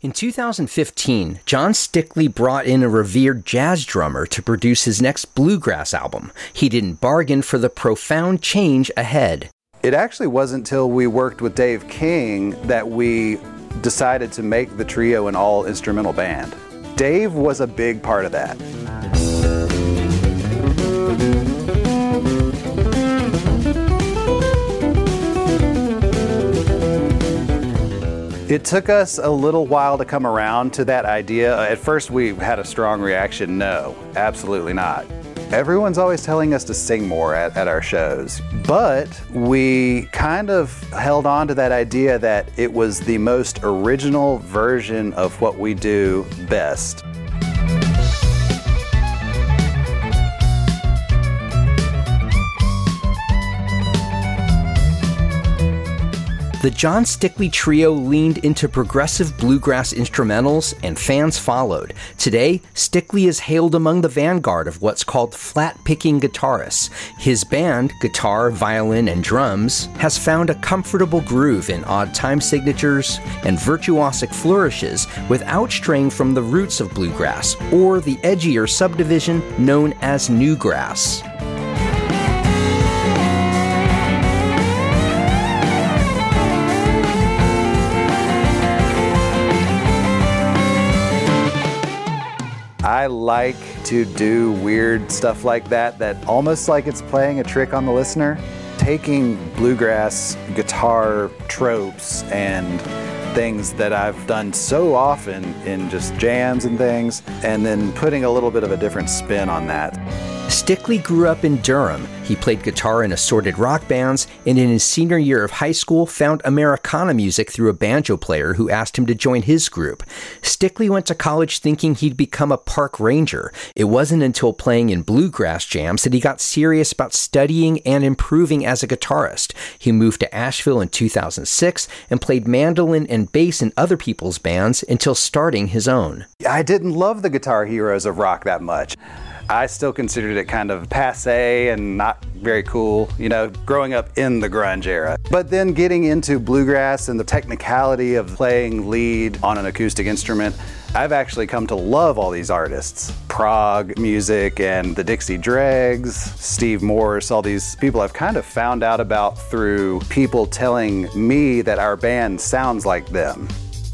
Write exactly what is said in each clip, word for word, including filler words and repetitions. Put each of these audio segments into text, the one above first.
In two thousand fifteen, John Stickley brought in a revered jazz drummer to produce his next bluegrass album. He didn't bargain for the profound change ahead. It actually wasn't until we worked with Dave King that we decided to make the trio an all-instrumental band. Dave was a big part of that. It took us a little while to come around to that idea. At first we had a strong reaction, no, absolutely not. Everyone's always telling us to sing more at, at our shows, but we kind of held on to that idea that it was the most original version of what we do best. The John Stickley Trio leaned into progressive bluegrass instrumentals, and fans followed. Today, Stickley is hailed among the vanguard of what's called flat-picking guitarists. His band, guitar, violin, and drums, has found a comfortable groove in odd time signatures and virtuosic flourishes without straying from the roots of bluegrass or the edgier subdivision known as newgrass. I like to do weird stuff like that, that almost like it's playing a trick on the listener. Taking bluegrass guitar tropes and things that I've done so often in just jams and things, and then putting a little bit of a different spin on that. Stickley grew up in Durham. He played guitar in assorted rock bands, and in his senior year of high school found Americana music through a banjo player who asked him to join his group. Stickley went to college thinking he'd become a park ranger. It wasn't until playing in bluegrass jams that he got serious about studying and improving as a guitarist. He moved to Asheville in two thousand six and played mandolin and bass in other people's bands until starting his own. I didn't love the guitar heroes of rock that much. I still considered it kind of passé and not very cool, you know, growing up in the grunge era. But then getting into bluegrass and the technicality of playing lead on an acoustic instrument, I've actually come to love all these artists. Prog music and the Dixie Dregs, Steve Morse, all these people I've kind of found out about through people telling me that our band sounds like them.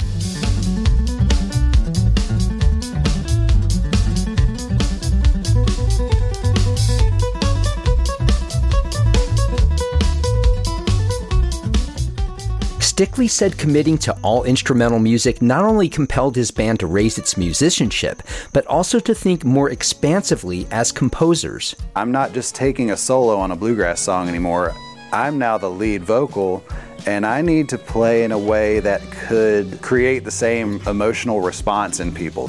Stickley said committing to all-instrumental music not only compelled his band to raise its musicianship, but also to think more expansively as composers. I'm not just taking a solo on a bluegrass song anymore. I'm now the lead vocal, and I need to play in a way that could create the same emotional response in people.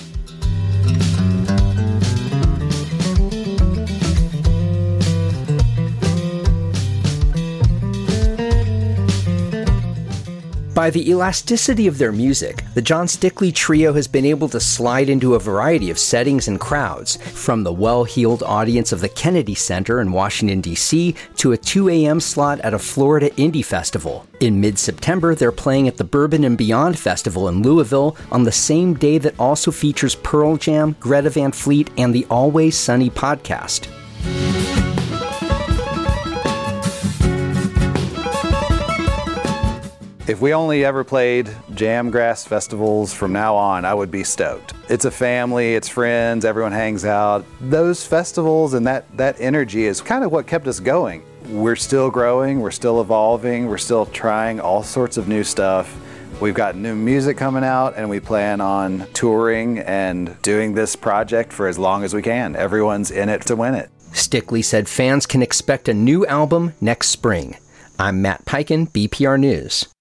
By the elasticity of their music, the John Stickley Trio has been able to slide into a variety of settings and crowds, from the well-heeled audience of the Kennedy Center in Washington, D C, to a two a.m. slot at a Florida indie festival. In mid-September, they're playing at the Bourbon and Beyond Festival in Louisville on the same day that also features Pearl Jam, Greta Van Fleet, and the Always Sunny podcast. If we only ever played Jamgrass festivals from now on, I would be stoked. It's a family, it's friends, everyone hangs out. Those festivals and that, that energy is kind of what kept us going. We're still growing, we're still evolving, we're still trying all sorts of new stuff. We've got new music coming out, and we plan on touring and doing this project for as long as we can. Everyone's in it to win it. Stickley said fans can expect a new album next spring. I'm Matt Peiken, B P R News.